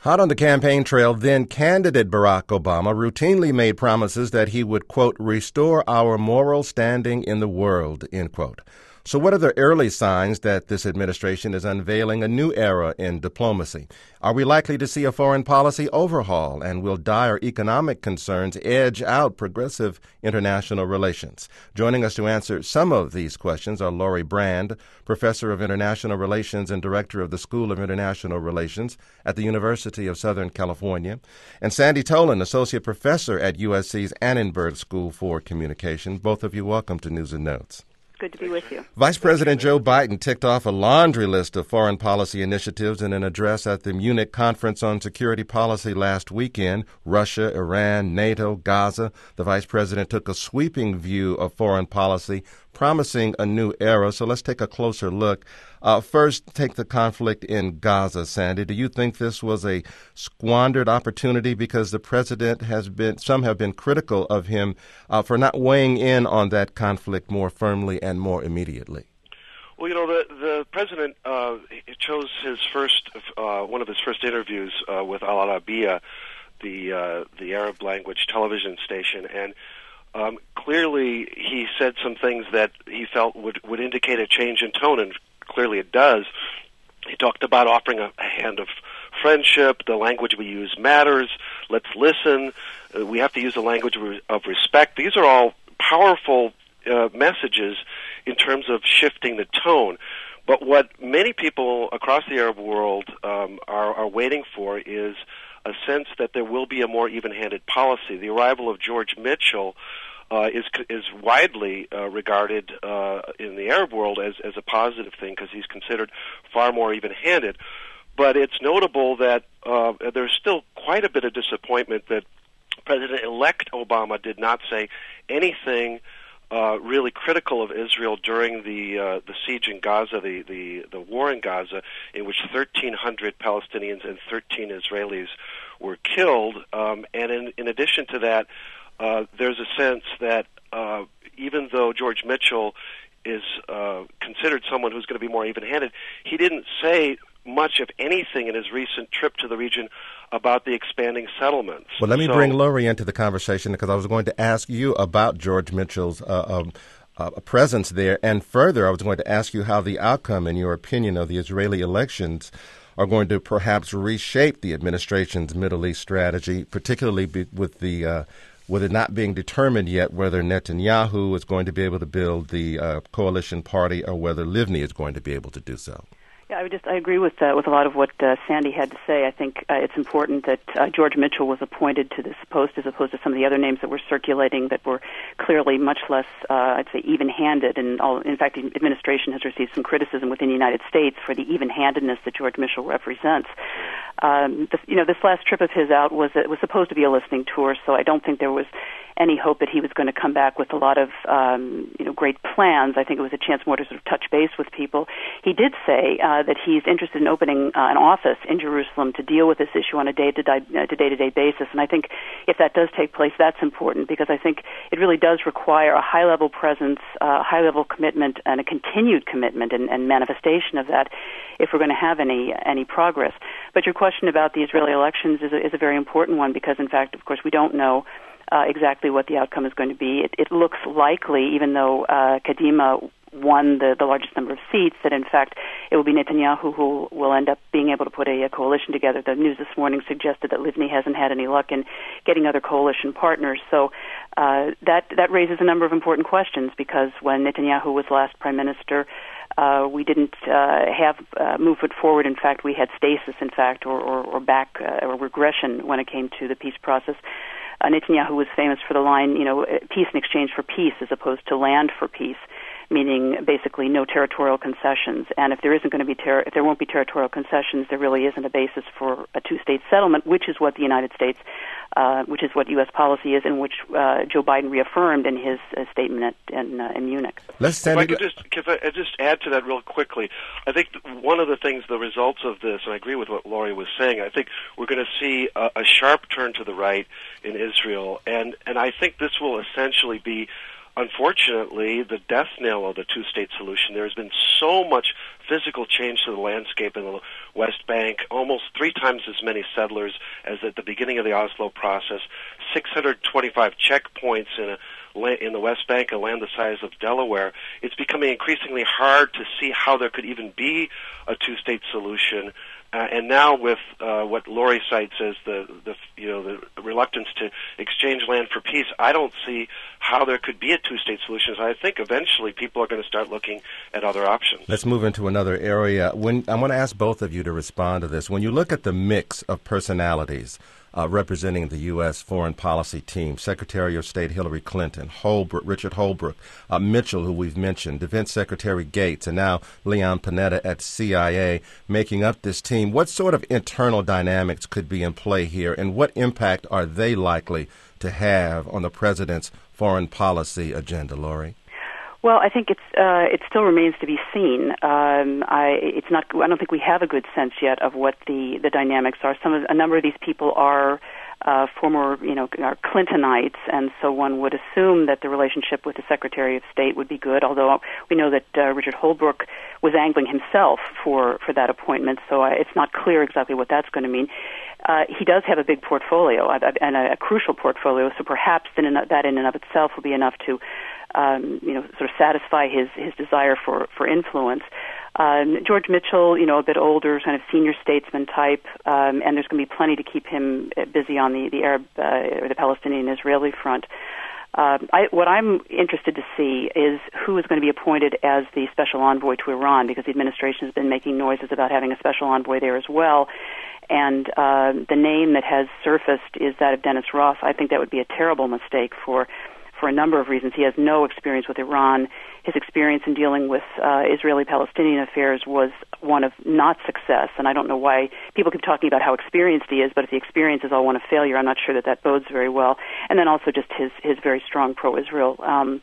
Hot on the campaign trail, then candidate Barack Obama routinely made promises that he would, quote, restore our moral standing in the world, end quote. So what are the early signs that this administration is unveiling a new era in diplomacy? Are we likely to see a foreign policy overhaul, and will dire economic concerns edge out progressive international relations? Joining us to answer some of these questions are Laurie Brand, professor of international relations and director of the School of International Relations at the University of Southern California, and Sandy Tolan, associate professor at USC's Annenberg School for Communication. Both of you, welcome to News and Notes. Good to be with you. Vice President Joe Biden ticked off a laundry list of foreign policy initiatives in an address at the Munich Conference on Security Policy last weekend. Russia, Iran, NATO, Gaza. The vice president took a sweeping view of foreign policy, promising a new era. So let's take a closer look. First, take the conflict in Gaza, Sandy. Do you think this was a squandered opportunity? Because the president some have been critical of him for not weighing in on that conflict more firmly and more immediately. Well, the president chose his one of his first interviews with Al Arabiya, the Arab language television station, and clearly he said some things that he felt would indicate a change in tone, and clearly it does. He talked about offering a hand of friendship. The language we use matters. Let's listen. We have to use the language of respect. These are all powerful messages in terms of shifting the tone. But what many people across the Arab world are waiting for is a sense that there will be a more even-handed policy. The arrival of George Mitchell is widely regarded in the Arab world as a positive thing because he's considered far more even-handed. But it's notable that there's still quite a bit of disappointment that President-elect Obama did not say anything really critical of Israel during the siege in Gaza, the war in Gaza, in which 1,300 Palestinians and 13 Israelis were killed. And in addition to that, there's a sense that even though George Mitchell is considered someone who's going to be more even-handed, he didn't say much, if anything, in his recent trip to the region about the expanding settlements. Well, let me bring Laurie into the conversation because I was going to ask you about George Mitchell's presence there. And further, I was going to ask you how the outcome, in your opinion, of the Israeli elections are going to perhaps reshape the administration's Middle East strategy, particularly with it not being determined yet whether Netanyahu is going to be able to build the coalition party or whether Livni is going to be able to do so. Yeah, I agree with a lot of what Sandy had to say. I think it's important that George Mitchell was appointed to this post as opposed to some of the other names that were circulating that were clearly much less, I'd say, even-handed. And in fact, the administration has received some criticism within the United States for the even-handedness that George Mitchell represents. This last trip of his out was supposed to be a listening tour, so I don't think there was any hope that he was going to come back with a lot of great plans. I think it was a chance more to sort of touch base with people. He did say that he's interested in opening an office in Jerusalem to deal with this issue on a day-to-day basis. And I think if that does take place, that's important because I think it really does require a high-level presence, a high-level commitment, and a continued commitment and manifestation of that if we're going to have any progress. But your question about the Israeli elections is a very important one because, in fact, of course, we don't know exactly what the outcome is going to be. It looks likely, even though Kadima won the largest number of seats, that in fact it will be Netanyahu who will end up being able to put a coalition together. The news this morning suggested that Livni hasn't had any luck in getting other coalition partners. So that raises a number of important questions because when Netanyahu was last prime minister, we didn't have movement forward. In fact, we had stasis, in fact, or back or regression when it came to the peace process. Netanyahu was famous for the line, peace in exchange for peace as opposed to land for peace, meaning basically no territorial concessions. And if there isn't going to be if there won't be territorial concessions, there really isn't a basis for a two-state settlement, which is what the United States, which is what U.S. policy is, and which Joe Biden reaffirmed in his statement in Munich. If I could just add to that real quickly, I think one of the things, the results of this, and I agree with what Laurie was saying, I think we're going to see a sharp turn to the right in Israel, and I think this will essentially be, unfortunately, the death knell of the two-state solution. There has been so much physical change to the landscape in the West Bank, almost 3 times as many settlers as at the beginning of the Oslo process, 625 checkpoints in the West Bank, a land the size of Delaware. It's becoming increasingly hard to see how there could even be a two-state solution. And now with what Lori cites as the reluctance to exchange land for peace, I don't see how there could be a two-state solution. So I think eventually people are going to start looking at other options. Let's move into another area. I want to ask both of you to respond to this. When you look at the mix of personalities representing the U.S. foreign policy team, Secretary of State Hillary Clinton, Richard Holbrooke, Mitchell, who we've mentioned, Defense Secretary Gates, and now Leon Panetta at CIA making up this team, what sort of internal dynamics could be in play here, and what impact are they likely to have on the president's foreign policy agenda, Lori? Well, I think it still remains to be seen. I don't think we have a good sense yet of what the dynamics are. A number of these people are former, are Clintonites, and so one would assume that the relationship with the Secretary of State would be good. Although we know that Richard Holbrooke was angling himself for that appointment, so it's not clear exactly what that's going to mean. He does have a big portfolio and a crucial portfolio, so perhaps that in and of itself will be enough to sort of satisfy his desire for influence. George Mitchell, a bit older, kind of senior statesman type, and there's going to be plenty to keep him busy on the Arab or the Palestinian-Israeli front. What I'm interested to see is who is going to be appointed as the special envoy to Iran, because the administration has been making noises about having a special envoy there as well. And the name that has surfaced is that of Dennis Ross. I think that would be a terrible mistake for a number of reasons. He has no experience with Iran. His experience in dealing with Israeli-Palestinian affairs was one of not success, and I don't know why people keep talking about how experienced he is, but if the experience is all one of failure, I'm not sure that bodes very well. And then also just his very strong pro-Israel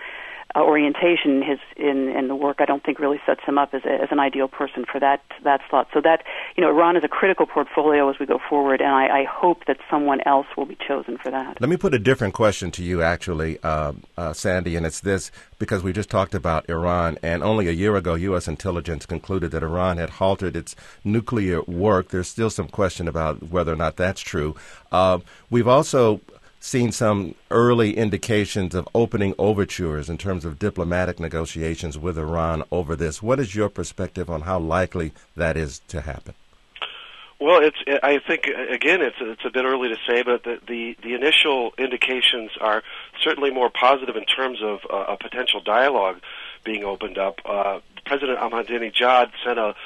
orientation in the work, I don't think really sets him up as an ideal person for that slot. So that, Iran is a critical portfolio as we go forward, and I hope that someone else will be chosen for that. Let me put a different question to you, actually, Sandy, and it's this, because we just talked about Iran, and only a year ago, U.S. intelligence concluded that Iran had halted its nuclear work. There's still some question about whether or not that's true. We've also seen some early indications of opening overtures in terms of diplomatic negotiations with Iran over this. What is your perspective on how likely that is to happen? Well, I think again it's a bit early to say, but the initial indications are certainly more positive in terms of a potential dialogue being opened up. President Ahmadinejad sent a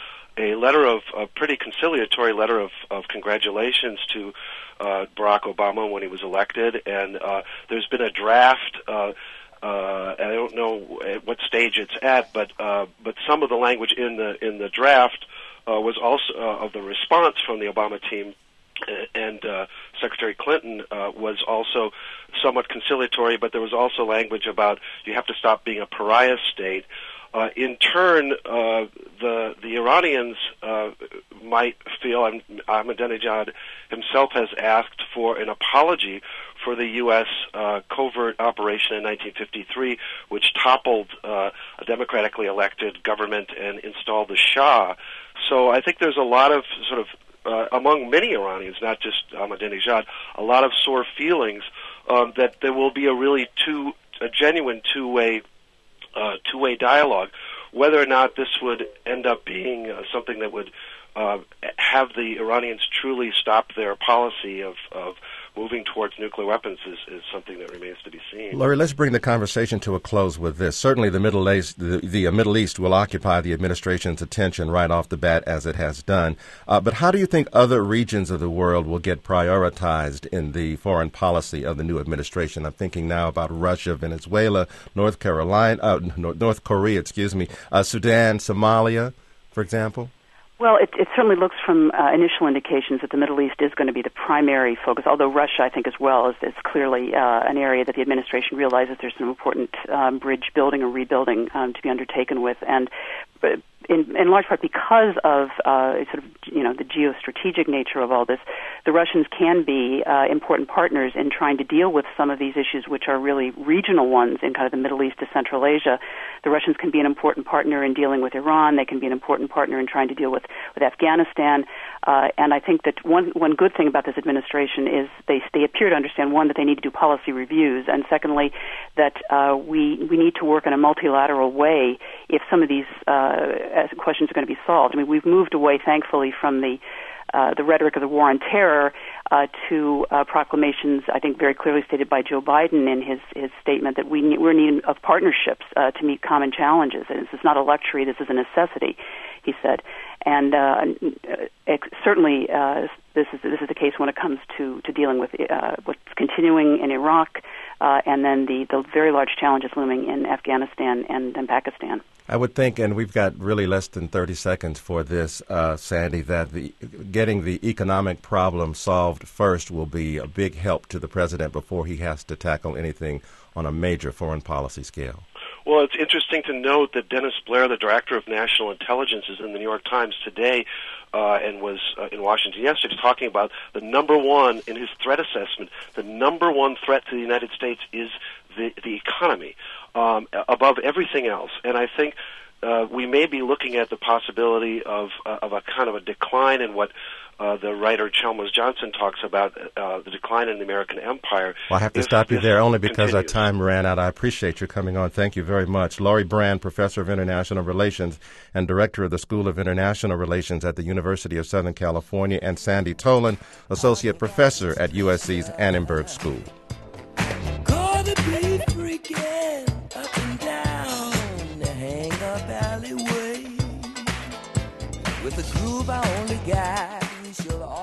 pretty conciliatory letter of congratulations to Barack Obama when he was elected, and there's been a draft. I don't know at what stage it's at, but some of the language in the draft was also of the response from the Obama team and Secretary Clinton was also somewhat conciliatory, but there was also language about you have to stop being a pariah state. In turn, the Iranians might feel, and Ahmadinejad himself has asked for an apology for the U.S. Covert operation in 1953, which toppled a democratically elected government and installed the Shah. So I think there's a lot of sort of, among many Iranians, not just Ahmadinejad, a lot of sore feelings that there will be a genuine two-way dialogue. Whether or not this would end up being something that would have the Iranians truly stop their policy of moving towards nuclear weapons is something that remains to be seen. Laurie, let's bring the conversation to a close with this. Certainly the Middle East will occupy the administration's attention right off the bat, as it has done. But how do you think other regions of the world will get prioritized in the foreign policy of the new administration? I'm thinking now about Russia, Venezuela, North Korea, Sudan, Somalia, for example. Well, it certainly looks from initial indications that the Middle East is going to be the primary focus, although Russia, I think, as well, is clearly an area that the administration realizes there's some important bridge building or rebuilding to be undertaken with. And in large part because of sort of the geostrategic nature of all this, the Russians can be important partners in trying to deal with some of these issues, which are really regional ones in kind of the Middle East to Central Asia. The Russians can be an important partner in dealing with Iran. They can be an important partner in trying to deal with Afghanistan. And I think that one good thing about this administration is they appear to understand, one, that they need to do policy reviews, and secondly, that we need to work in a multilateral way if some of these questions are going to be solved. I mean, we've moved away, thankfully, from the rhetoric of the war on terror to proclamations, I think, very clearly stated by Joe Biden in his statement that we're in need of partnerships to meet common challenges. And this is not a luxury; this is a necessity, he said. And certainly, this is the case when it comes to dealing with what's continuing in Iraq, and then the very large challenges looming in Afghanistan and Pakistan. I would think, and we've got really less than 30 seconds for this, Sandy, that getting the economic problem solved first will be a big help to the president before he has to tackle anything on a major foreign policy scale. Well, it's interesting to note that Dennis Blair, the director of national intelligence, is in the New York Times today and was in Washington yesterday talking about the number one, in his threat assessment, the number one threat to the United States is the economy above everything else. And I think we may be looking at the possibility of a kind of a decline in what the writer Chalmers Johnson talks about, the decline in the American empire. Well, I have to stop you there only because continues. Our time ran out. I appreciate you coming on. Thank you very much. Laurie Brand, Professor of International Relations and Director of the School of International Relations at the University of Southern California, and Sandy Tolan, Associate Professor at USC's Annenberg School. Up and down the hang-up alleyway with a groove I only got. We shall